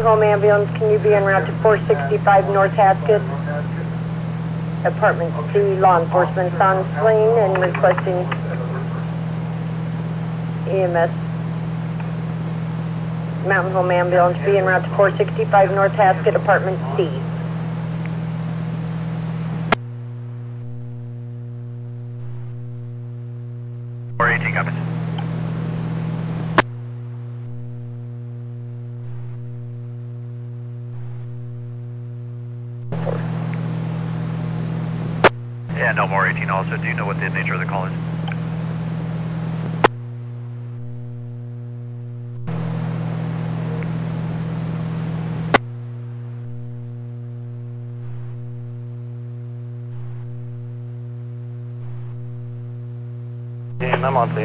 Home Ambulance, can you be en route to 465 North Haskett? Apartment C, law enforcement on scene and requesting EMS. Mountain Home Ambulance, be en route to 465 North Haskett, Apartment C. Or 18 copies. Yeah, no more 18 also. Do you know what the nature of the call is? And I'm on scene.